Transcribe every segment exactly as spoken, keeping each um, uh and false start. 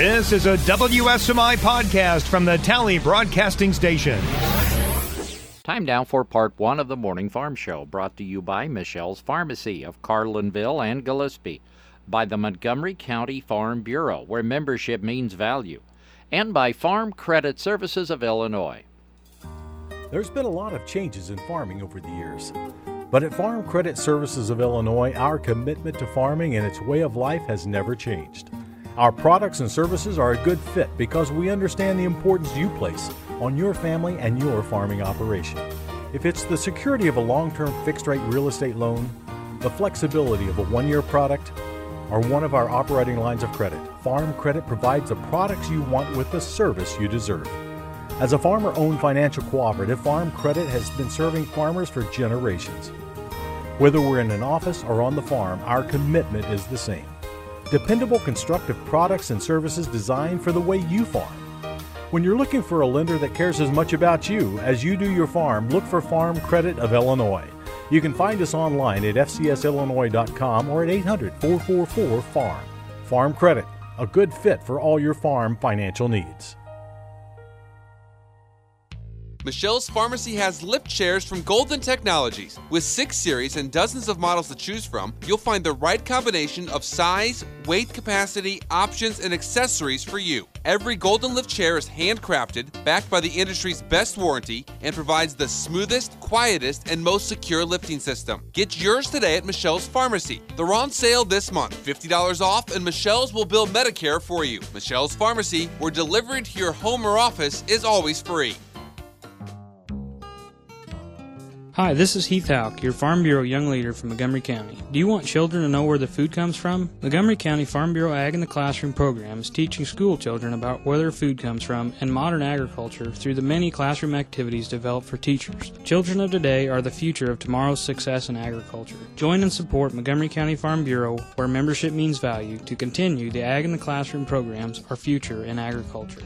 This is a W S M I podcast from the Tally Broadcasting Station. Time now for part one of the Morning Farm Show, brought to you by Michelle's Pharmacy of Carlinville and Gillespie, by the Montgomery County Farm Bureau, where membership means value, and by Farm Credit Services of Illinois. There's been a lot of changes in farming over the years, but at Farm Credit Services of Illinois, our commitment to farming and its way of life has never changed. Our products and services are a good fit because we understand the importance you place on your family and your farming operation. If it's the security of a long-term fixed-rate real estate loan, the flexibility of a one-year product, or one of our operating lines of credit, Farm Credit provides the products you want with the service you deserve. As a farmer-owned financial cooperative, Farm Credit has been serving farmers for generations. Whether we're in an office or on the farm, our commitment is the same. Dependable, constructive products and services designed for the way you farm. When you're looking for a lender that cares as much about you as you do your farm, look for Farm Credit of Illinois. You can find us online at f c s illinois dot com or at eight hundred, four four four, farm. Farm Credit, a good fit for all your farm financial needs. Michelle's Pharmacy has lift chairs from Golden Technologies. With six series and dozens of models to choose from, you'll find the right combination of size, weight capacity, options, and accessories for you. Every Golden Lift chair is handcrafted, backed by the industry's best warranty, and provides the smoothest, quietest, and most secure lifting system. Get yours today at Michelle's Pharmacy. They're on sale this month, fifty dollars off, and Michelle's will bill Medicare for you. Michelle's Pharmacy, where delivery to your home or office is always free. Hi, this is Heath Houck, your Farm Bureau Young Leader from Montgomery County. Do you want children to know where the food comes from? Montgomery County Farm Bureau Ag in the Classroom program is teaching school children about where their food comes from and modern agriculture through the many classroom activities developed for teachers. Children of today are the future of tomorrow's success in agriculture. Join and support Montgomery County Farm Bureau, where membership means value, to continue the Ag in the Classroom programs, our future in agriculture.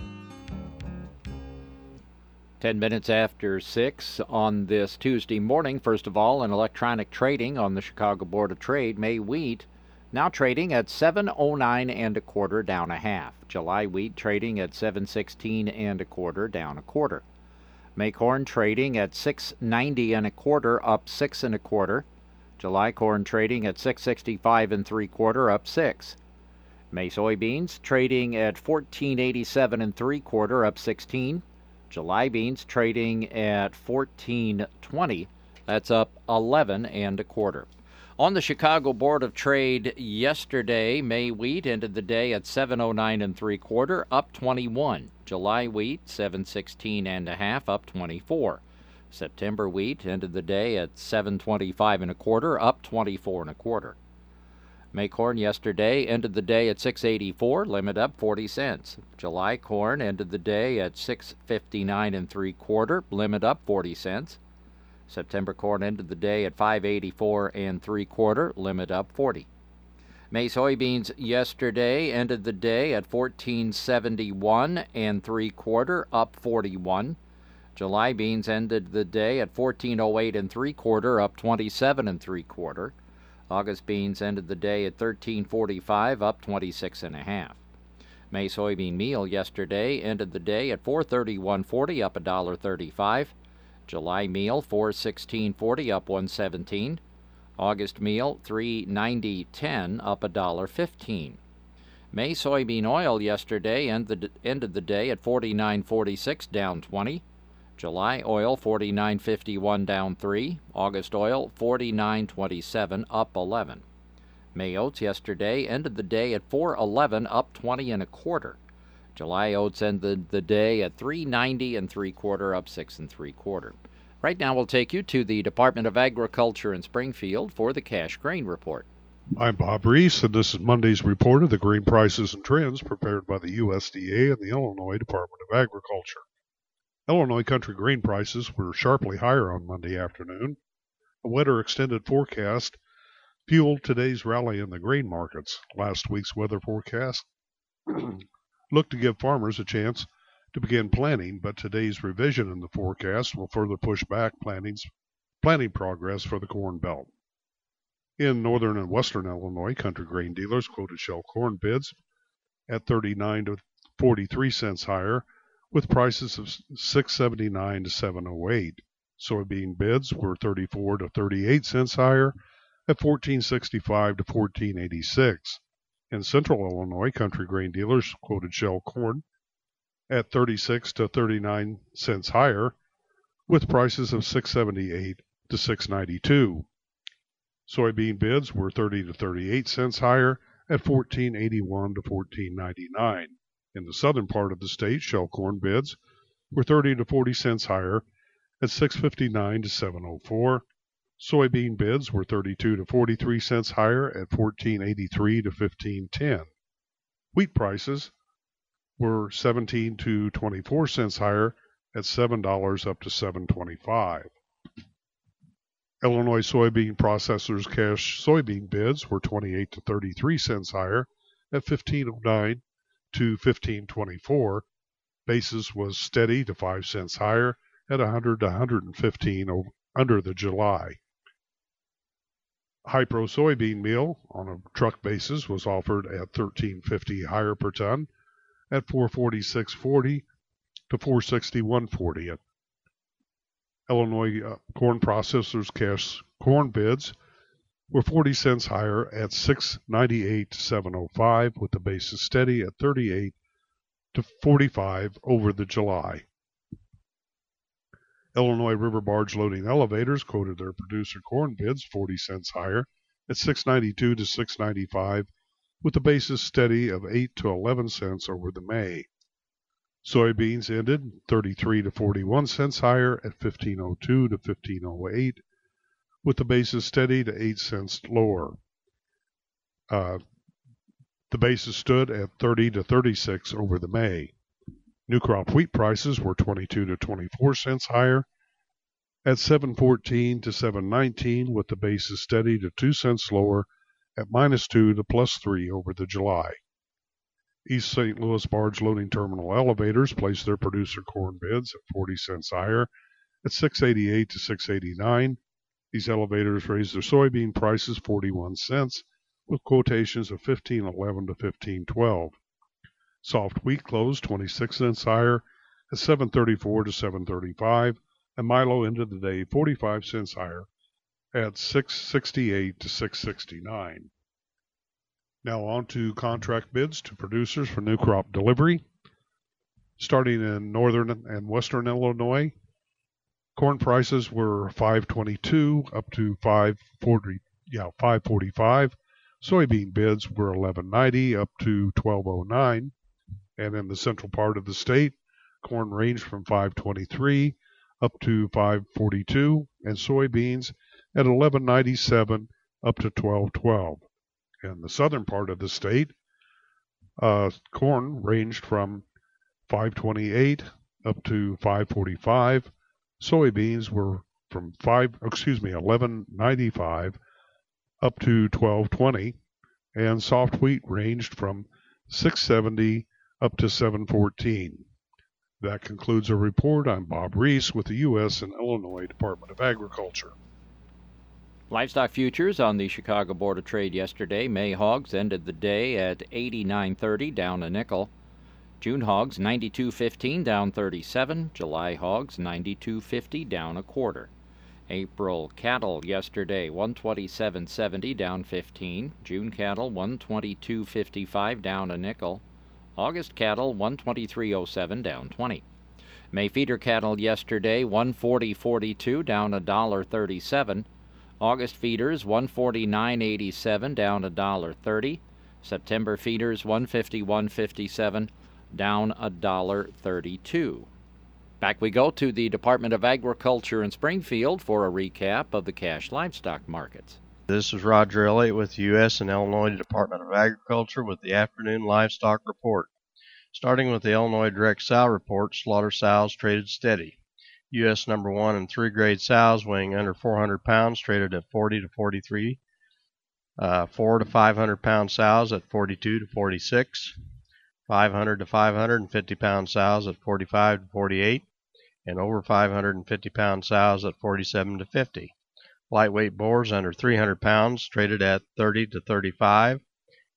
Ten minutes after six on this Tuesday morning. First of all, in electronic trading on the Chicago Board of Trade, May wheat now trading at seven oh nine and a quarter, down a half. July wheat trading at seven sixteen and a quarter, down a quarter. May corn trading at six ninety and a quarter, up six and a quarter. July corn trading at six sixty-five and three quarter, up six. May soybeans trading at fourteen eighty-seven and three quarter, up sixteen. July beans trading at fourteen twenty. That's up eleven and a quarter. On the Chicago Board of Trade yesterday, May wheat ended the day at seven oh nine and three quarter, up twenty-one. July wheat seven sixteen and a half, up twenty-four. September wheat ended the day at seven twenty-five and a quarter, up twenty-four and a quarter. May corn yesterday ended the day at six eighty-four, limit up forty cents. July corn ended the day at six fifty-nine and three quarter, limit up forty cents. September corn ended the day at five eighty-four and three quarter, limit up forty. May soybeans yesterday ended the day at fourteen seventy-one and three quarter, up forty-one. July beans ended the day at fourteen oh eight and three quarter, up twenty-seven and three quarter. August beans ended the day at thirteen forty-five, up twenty-six and a half. May soybean meal yesterday ended the day at four thirty-one forty, up one dollar thirty-five. July meal four sixteen forty, up one seventeen. August meal three ninety ten, up one dollar fifteen. May soybean oil yesterday ended ended the day at forty-nine forty-six, down twenty. July oil forty-nine fifty-one, down three. August oil forty-nine twenty-seven, up eleven. May oats yesterday ended the day at four eleven, up twenty and a quarter. July oats ended the day at three ninety and three quarter, up six and three quarter. Right now we'll take you to the Department of Agriculture in Springfield for the Cash Grain Report. I'm Bob Reese, and this is Monday's report of the grain prices and trends prepared by the U S D A and the Illinois Department of Agriculture. Illinois country grain prices were sharply higher on Monday afternoon. A wetter extended forecast fueled today's rally in the grain markets. Last week's weather forecast looked to give farmers a chance to begin planting, but today's revision in the forecast will further push back plantings, planting progress for the Corn Belt. In northern and western Illinois, country grain dealers quoted shell corn bids at thirty-nine to forty-three cents higher, with prices of six seventy-nine to seven oh eight. Soybean bids were thirty-four to thirty-eight cents higher at fourteen sixty-five to fourteen eighty-six. In Central Illinois, country grain dealers quoted shell corn at thirty-six to thirty-nine cents higher, with prices of six seventy-eight to six ninety-two. Soybean bids were thirty to thirty-eight cents higher at fourteen eighty-one to fourteen ninety-nine. In the southern part of the state, shell corn bids were thirty to forty cents higher at six fifty-nine to seven oh four. Soybean bids were thirty-two to forty-three cents higher at fourteen eighty-three to fifteen ten. Wheat prices were seventeen to twenty-four cents higher at seven dollars up to seven twenty-five. Illinois soybean processors cash soybean bids were twenty-eight to thirty-three cents higher at fifteen oh nine to fifteen twenty-four. Basis was steady to five cents higher at one hundred to one fifteen under the July. High-Pro soybean meal on a truck basis was offered at thirteen fifty higher per ton at four forty-six forty to four sixty-one forty. Illinois uh, corn processors cash corn bids were forty cents higher at six ninety-eight to seven oh five, with the basis steady at thirty-eight to forty-five over the July. Illinois river barge loading elevators quoted their producer corn bids forty cents higher at six ninety-two to six ninety-five, with the basis steady of eight to eleven cents over the May. Soybeans ended thirty-three to forty-one cents higher at fifteen oh two to fifteen oh eight, with the basis steady to eight cents lower. Uh, the basis stood at thirty to thirty-six over the May. New crop wheat prices were twenty-two to twenty-four cents higher at seven fourteen to seven nineteen, with the basis steady to two cents lower at minus two to plus three over the July. East Saint Louis barge loading terminal elevators placed their producer corn bids at forty cents higher at six eighty-eight to six eighty-nine. These elevators raised their soybean prices forty-one cents, with quotations of fifteen eleven to fifteen twelve. Soft wheat closed twenty-six cents higher at seven thirty-four to seven thirty-five, and Milo ended the day forty-five cents higher at six sixty-eight to six sixty-nine. Now on to contract bids to producers for new crop delivery. Starting in northern and western Illinois, corn prices were five twenty-two up to five forty, yeah, five forty-five. Soybean bids were eleven ninety up to twelve oh nine. And in the central part of the state, corn ranged from five twenty-three up to five forty-two, and soybeans at eleven ninety-seven up to twelve twelve. In the southern part of the state, uh, corn ranged from five twenty-eight up to five forty-five. Soybeans were from five, excuse me, eleven ninety-five up to twelve twenty, and soft wheat ranged from six seventy up to seven fourteen. That concludes our report. I'm Bob Reese with the U S and Illinois Department of Agriculture. Livestock futures on the Chicago Board of Trade yesterday. May hogs ended the day at eighty-nine thirty, down a nickel. June hogs ninety-two fifteen, down thirty-seven. July hogs ninety-two fifty, down a quarter. April cattle yesterday one twenty-seven seventy, down fifteen. June cattle one twenty-two fifty-five, down a nickel. August cattle one twenty-three oh seven, down twenty. May feeder cattle yesterday one forty forty-two, down a dollar thirty-seven. August feeders one forty-nine eighty-seven, down a dollar thirty. September feeders one fifty-one fifty-seven, down a dollar thirty-two. Back we go to the Department of Agriculture in Springfield for a recap of the cash livestock markets. This is Roger Elliott with the U S and Illinois Department of Agriculture with the afternoon livestock report. Starting with the Illinois Direct Sow report, slaughter sows traded steady. U S number one and three grade sows weighing under four hundred pounds traded at forty to forty-three. Uh, four to five hundred pound sows at forty-two to forty-six. five hundred to five hundred fifty pound sows at forty-five to forty-eight. And over five hundred fifty pound sows at forty-seven to fifty. Lightweight boars under three hundred pounds traded at thirty to thirty-five.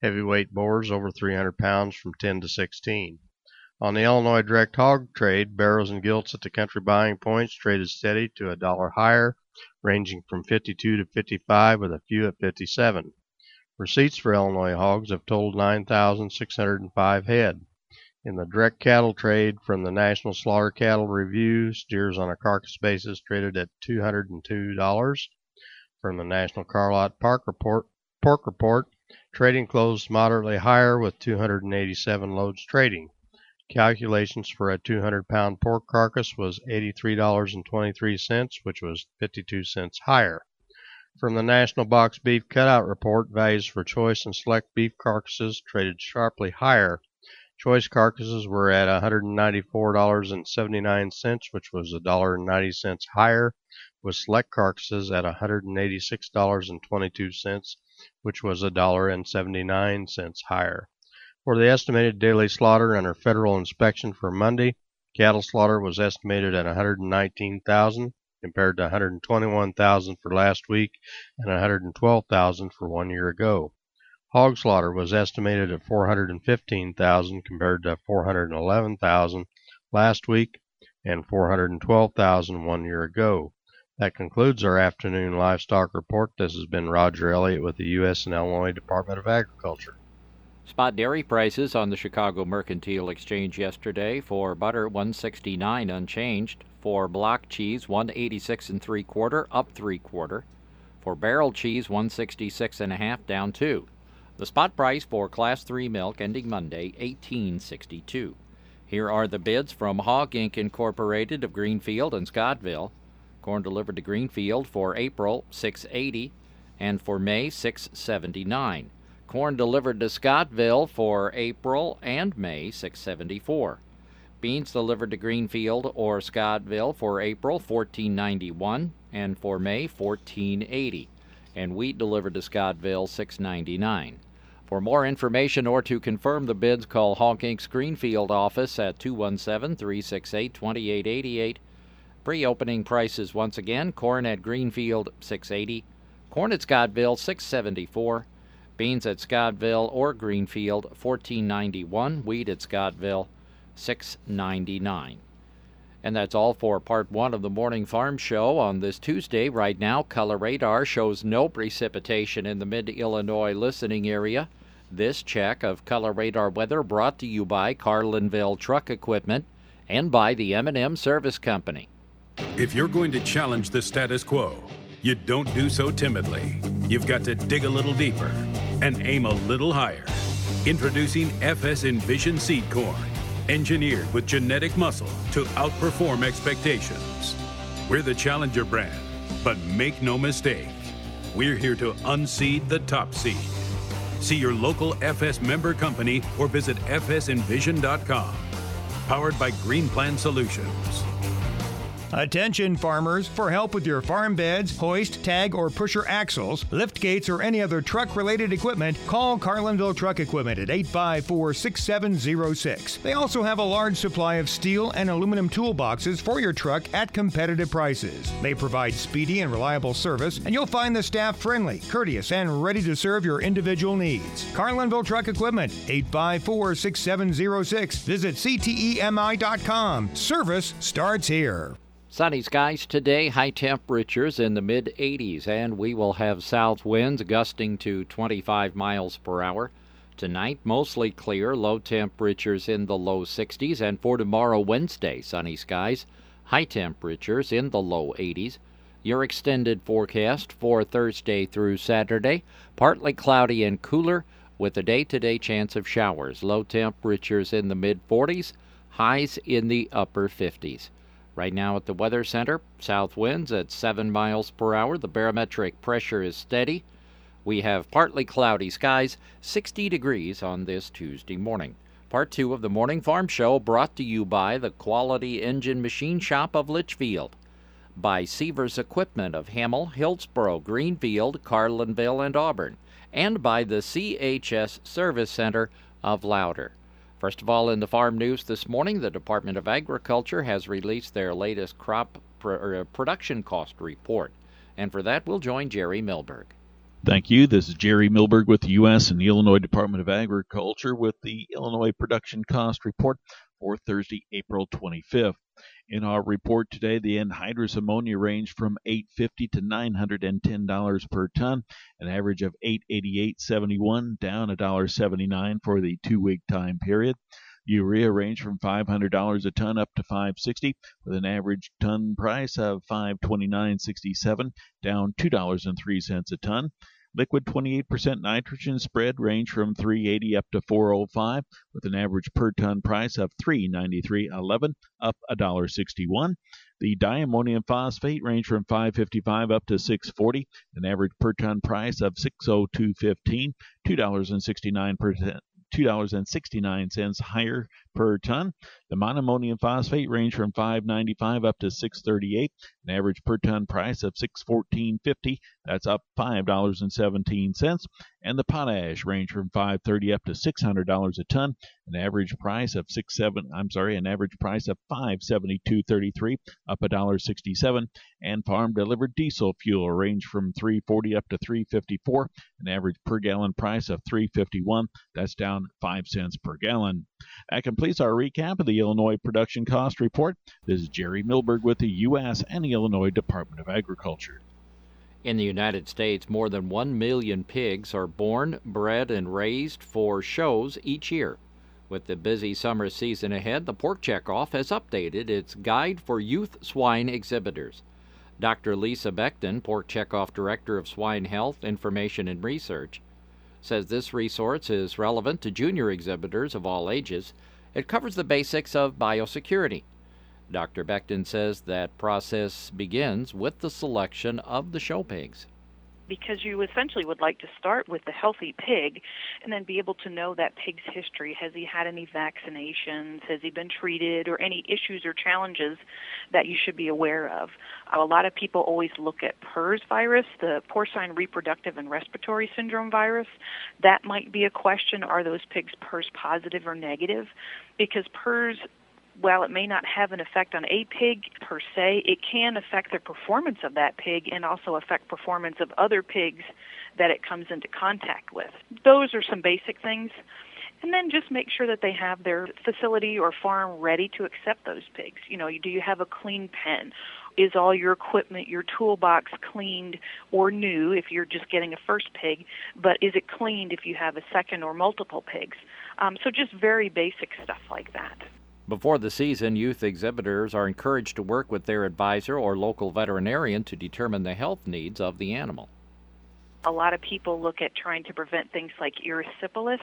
Heavyweight boars over three hundred pounds from ten to sixteen. On the Illinois direct hog trade, barrows and gilts at the country buying points traded steady to a dollar higher, ranging from fifty-two to fifty-five, with a few at fifty-seven. Receipts for Illinois hogs have totaled nine thousand six hundred five head. In the direct cattle trade from the National Slaughter Cattle Review, steers on a carcass basis traded at two hundred two dollars. From the National Carlot Park Report, Pork Report, trading closed moderately higher with two hundred eighty-seven loads trading. Calculations for a two hundred pound pork carcass was eighty-three dollars and twenty-three cents, which was fifty-two cents higher. From the National Box Beef Cutout Report, values for choice and select beef carcasses traded sharply higher. Choice carcasses were at one hundred ninety-four dollars and seventy-nine cents, which was one dollar and ninety cents higher, with select carcasses at one hundred eighty-six dollars and twenty-two cents, which was one dollar and seventy-nine cents higher. For the estimated daily slaughter under federal inspection for Monday, cattle slaughter was estimated at one hundred nineteen thousand, compared to one hundred twenty-one thousand for last week and one hundred twelve thousand for one year ago. Hog slaughter was estimated at four hundred fifteen thousand compared to four hundred eleven thousand last week and four hundred twelve thousand one year ago. That concludes our afternoon livestock report. This has been Roger Elliott with the U S and Illinois Department of Agriculture. Spot dairy prices on the Chicago Mercantile Exchange yesterday: for butter one sixty-nine unchanged, for block cheese one eighty-six and three quarter up three quarter, for barrel cheese one sixty-six and a half down two. The spot price for Class three milk ending Monday, eighteen sixty-two. Here are the bids from Hog Incorporated. Incorporated of Greenfield and Scottville. Corn delivered to Greenfield for April, six eighty, and for May, six seventy-nine. Corn delivered to Scottville for April and May, six seventy-four. Beans delivered to Greenfield or Scottville for April, fourteen ninety-one, and for May, fourteen eighty. And wheat delivered to Scottville, six ninety-nine. For more information or to confirm the bids, call Hog Incorporated's Greenfield office at two one seven, three six eight, two eight eight eight. Pre-opening prices once again: corn at Greenfield, six eighty. Corn at Scottville, six seventy-four. Beans at Scottville or Greenfield, fourteen ninety-one. Wheat at Scottville, six ninety-nine. And that's all for part one of the Morning Farm Show on this Tuesday. Right now, Color Radar shows no precipitation in the mid-Illinois listening area. This check of Color Radar weather brought to you by Carlinville Truck Equipment and by the M and M Service Company. If you're going to challenge the status quo, you don't do so timidly. You've got to dig a little deeper and aim a little higher. Introducing F S Envision Seed Corn, engineered with genetic muscle to outperform expectations. We're the challenger brand, but make no mistake, we're here to unseed the top seed. See your local F S member company or visit f s envision dot com. Powered by Green Plan Solutions. Attention farmers, for help with your farm beds, hoist, tag, or pusher axles, lift gates, or any other truck-related equipment, call Carlinville Truck Equipment at eight five four, six seven zero six. They also have a large supply of steel and aluminum toolboxes for your truck at competitive prices. They provide speedy and reliable service, and you'll find the staff friendly, courteous, and ready to serve your individual needs. Carlinville Truck Equipment, eight five four, six seven zero six. Visit c t e m i dot com. Service starts here. Sunny skies today, high temperatures in the mid eighties, and we will have south winds gusting to twenty-five miles per hour. Tonight, mostly clear, low temperatures in the low sixties, and for tomorrow, Wednesday, sunny skies, high temperatures in the low eighties. Your extended forecast for Thursday through Saturday, partly cloudy and cooler with a day-to-day chance of showers. Low temperatures in the mid forties, highs in the upper fifties. Right now at the Weather Center, south winds at seven miles per hour. The barometric pressure is steady. We have partly cloudy skies, sixty degrees on this Tuesday morning. Part two of the Morning Farm Show brought to you by the Quality Engine Machine Shop of Litchfield, by Seavers Equipment of Hamel, Hillsboro, Greenfield, Carlinville, and Auburn, and by the C H S Service Center of Louder. First of all, in the farm news this morning, the Department of Agriculture has released their latest crop pr- production cost report. And for that, we'll join Jerry Milberg. Thank you. This is Jerry Milberg with the U S and the Illinois Department of Agriculture with the Illinois Production Cost Report for Thursday, April twenty-fifth. In our report today, the anhydrous ammonia ranged from eight hundred fifty dollars to nine hundred ten dollars per ton, an average of eight hundred eighty-eight dollars and seventy-one cents, down one dollar and seventy-nine cents for the two-week time period. Urea ranged from five hundred dollars a ton up to five hundred sixty dollars, with an average ton price of five hundred twenty-nine dollars and sixty-seven cents, down two dollars and three cents a ton. Liquid twenty-eight percent nitrogen spread ranged from three hundred eighty dollars up to four hundred five dollars, with an average per ton price of three hundred ninety-three dollars and eleven cents, up one dollar and sixty-one cents. The diammonium phosphate ranged from five hundred fifty-five dollars up to six hundred forty dollars, an average per ton price of six hundred two dollars and fifteen cents, two dollars and sixty-nine cents two dollars and sixty-nine cents higher per ton. The monoammonium phosphate ranged from five hundred ninety-five dollars up to six hundred thirty-eight dollars, an average per ton price of six hundred fourteen dollars and fifty cents. That's up five dollars and seventeen cents. And the potash ranged from five hundred thirty dollars up to six hundred dollars a ton, an average price of six seven. I'm sorry, an average price of five hundred seventy-two dollars and thirty-three cents, up one dollar and sixty-seven cents. And farm delivered diesel fuel ranged from three hundred forty dollars up to three hundred fifty-four dollars, an average per gallon price of three hundred fifty-one cents. That's down five cents per gallon. That completes our recap of the Illinois Production Cost Report. This is Jerry Milberg with the U S and the Illinois Department of Agriculture. In the United States, more than one million pigs are born, bred, and raised for shows each year. With the busy summer season ahead, the Pork Checkoff has updated its guide for youth swine exhibitors. Doctor Lisa Beckton, Pork Checkoff Director of Swine Health, Information, and Research, says this resource is relevant to junior exhibitors of all ages. It covers the basics of biosecurity. Doctor Beckton says that process begins with the selection of the show pigs. Because you essentially would like to start with the healthy pig and then be able to know that pig's history. Has he had any vaccinations? Has he been treated? Or any issues or challenges that you should be aware of? A lot of people always look at PRRS virus, the porcine reproductive and respiratory syndrome virus. That might be a question. Are those pigs PRRS positive or negative? Because PRRS, while it may not have an effect on a pig per se, it can affect the performance of that pig and also affect performance of other pigs that it comes into contact with. Those are some basic things. And then just make sure that they have their facility or farm ready to accept those pigs. You know, do you have a clean pen? Is all your equipment, your toolbox cleaned or new if you're just getting a first pig, but is it cleaned if you have a second or multiple pigs? Um, so just very basic stuff like that. Before the season, youth exhibitors are encouraged to work with their advisor or local veterinarian to determine the health needs of the animal. A lot of people look at trying to prevent things like erysipelas.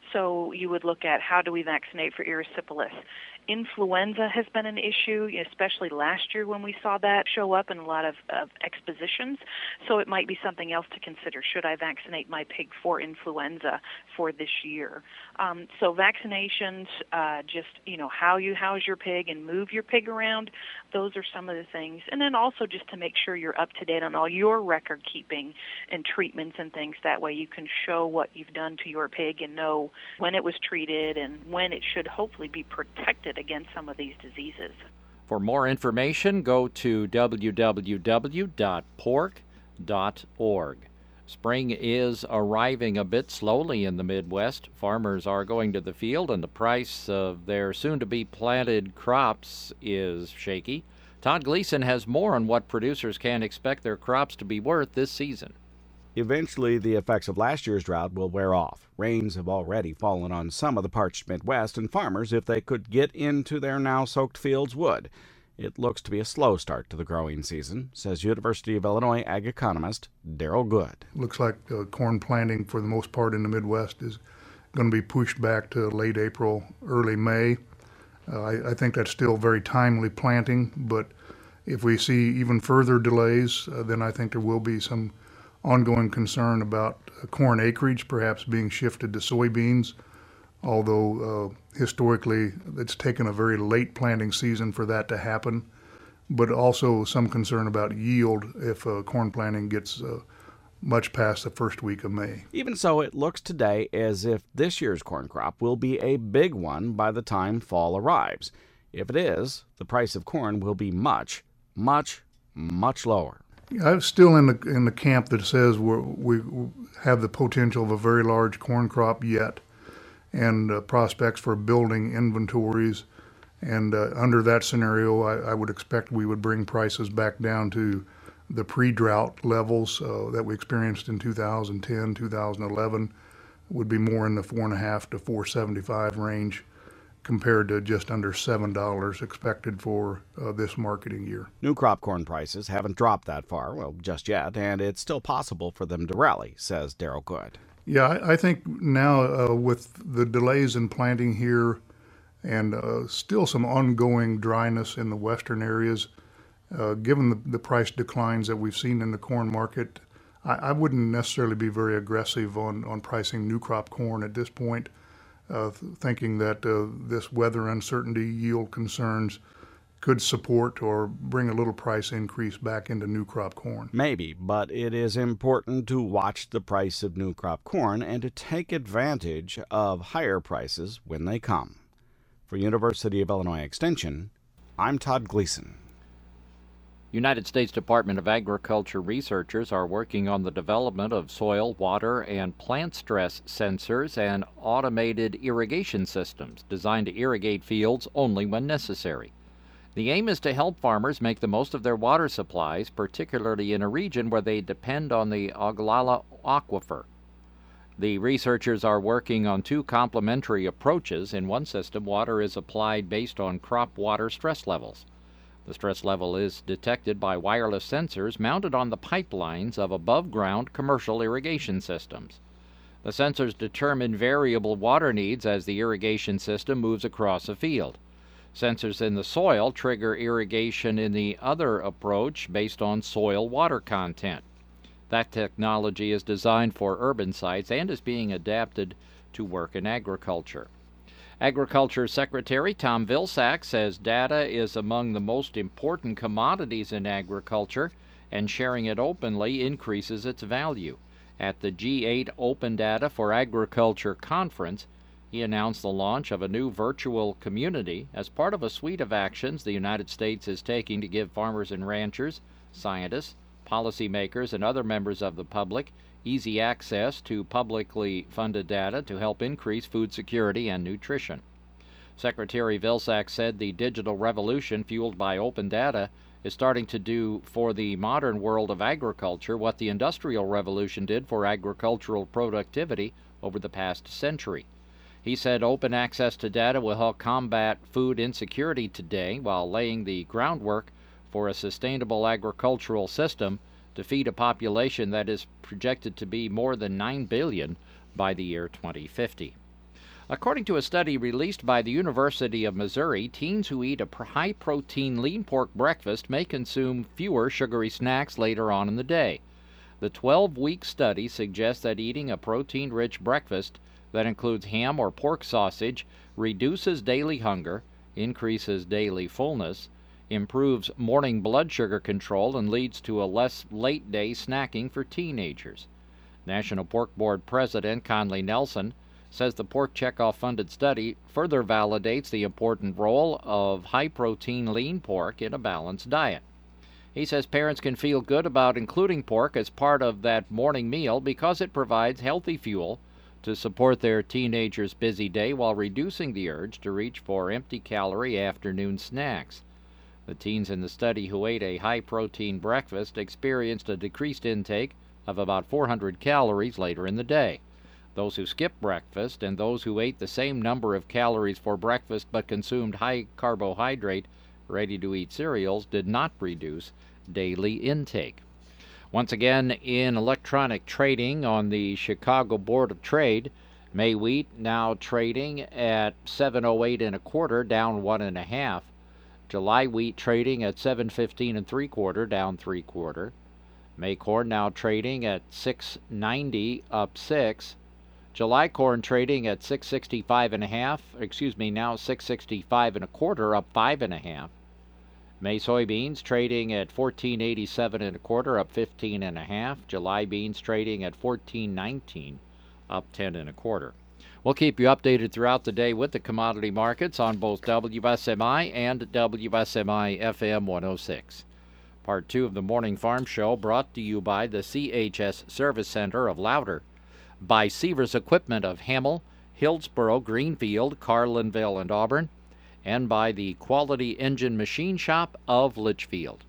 So you would look at how do we vaccinate for erysipelas. Influenza has been an issue, especially last year when we saw that show up in a lot of, of expositions. So it might be something else to consider. Should I vaccinate my pig for influenza for this year? Um, so vaccinations, uh, just, you know, how you house your pig and move your pig around, those are some of the things. And then also just to make sure you're up to date on all your record keeping and treatments and things. That way you can show what you've done to your pig and know when it was treated and when it should hopefully be protected against some of these diseases. For more information, go to w w w dot pork dot org. Spring is arriving a bit slowly in the Midwest. Farmers are going to the field, and the price of their soon-to-be planted crops is shaky. Todd Gleason has more on what producers can expect their crops to be worth this season. Eventually, the effects of last year's drought will wear off. Rains have already fallen on some of the parched Midwest, and farmers, if they could get into their now-soaked fields, would. It looks to be a slow start to the growing season, says University of Illinois ag economist Daryl Good. Looks like uh, corn planting for the most part in the Midwest is going to be pushed back to late April, early May. Uh, I, I think that's still very timely planting, but if we see even further delays, uh, then I think there will be some ongoing concern about uh, corn acreage perhaps being shifted to soybeans, although uh, historically it's taken a very late planting season for that to happen, but also some concern about yield if uh, corn planting gets uh, much past the first week of May. Even so, it looks today as if this year's corn crop will be a big one by the time fall arrives. If it is, the price of corn will be much, much, much lower. I'm still in the in the camp that says we're, we have the potential of a very large corn crop yet, and uh, prospects for building inventories. And uh, under that scenario, I, I would expect we would bring prices back down to the pre-drought levels uh, that we experienced in two thousand ten, two thousand eleven, would be more in the four and a half to four seventy-five range, compared to just under seven dollars expected for uh, this marketing year. New crop corn prices haven't dropped that far, well, just yet, and it's still possible for them to rally, says Darrell Good. Yeah, I, I think now uh, with the delays in planting here and uh, still some ongoing dryness in the western areas, uh, given the, the price declines that we've seen in the corn market, I, I wouldn't necessarily be very aggressive on, on pricing new crop corn at this point. Uh, thinking that uh, this weather uncertainty, yield concerns could support or bring a little price increase back into new crop corn. Maybe, but it is important to watch the price of new crop corn and to take advantage of higher prices when they come. For University of Illinois Extension, I'm Todd Gleason. United States Department of Agriculture researchers are working on the development of soil, water, and plant stress sensors and automated irrigation systems designed to irrigate fields only when necessary. The aim is to help farmers make the most of their water supplies, particularly in a region where they depend on the Ogallala Aquifer. The researchers are working on two complementary approaches. In one system, water is applied based on crop water stress levels. The stress level is detected by wireless sensors mounted on the pipelines of above-ground commercial irrigation systems. The sensors determine variable water needs as the irrigation system moves across a field. Sensors in the soil trigger irrigation in the other approach based on soil water content. That technology is designed for urban sites and is being adapted to work in agriculture. Agriculture Secretary Tom Vilsack says data is among the most important commodities in agriculture, and sharing it openly increases its value. At the G eight Open Data for Agriculture conference, he announced the launch of a new virtual community as part of a suite of actions the United States is taking to give farmers and ranchers, scientists, policymakers, and other members of the public easy access to publicly funded data to help increase food security and nutrition. Secretary Vilsack said the digital revolution fueled by open data is starting to do for the modern world of agriculture what the Industrial Revolution did for agricultural productivity over the past century. He said open access to data will help combat food insecurity today while laying the groundwork for a sustainable agricultural system to feed a population that is projected to be more than nine billion by the year twenty fifty. According to a study released by the University of Missouri, teens who eat a high-protein lean pork breakfast may consume fewer sugary snacks later on in the day. The twelve-week study suggests that eating a protein-rich breakfast that includes ham or pork sausage reduces daily hunger, increases daily fullness, improves morning blood sugar control, and leads to a less late-day snacking for teenagers. National Pork Board President Conley Nelson says the Pork Checkoff-funded study further validates the important role of high-protein lean pork in a balanced diet. He says parents can feel good about including pork as part of that morning meal because it provides healthy fuel to support their teenagers' busy day while reducing the urge to reach for empty-calorie afternoon snacks. The teens in the study who ate a high-protein breakfast experienced a decreased intake of about four hundred calories later in the day. Those who skipped breakfast and those who ate the same number of calories for breakfast but consumed high-carbohydrate, ready-to-eat cereals did not reduce daily intake. Once again, in electronic trading on the Chicago Board of Trade, May wheat now trading at seven oh eight and a quarter, down one and a half. July wheat trading at seven fifteen and three quarter, down three quarter. May corn now trading at six ninety, up six. July corn trading at six sixty-five and a half, excuse me, now six sixty-five and a quarter, up five and a half. May soybeans trading at fourteen eighty-seven and a quarter, up fifteen and a half. July beans trading at fourteen nineteen, up ten and a quarter. We'll keep you updated throughout the day with the commodity markets on both W S M I and W S M I F M one oh six. Part two of the Morning Farm Show brought to you by the C H S Service Center of Louder, by Seavers Equipment of Hamel, Hillsboro, Greenfield, Carlinville, and Auburn, and by the Quality Engine Machine Shop of Litchfield.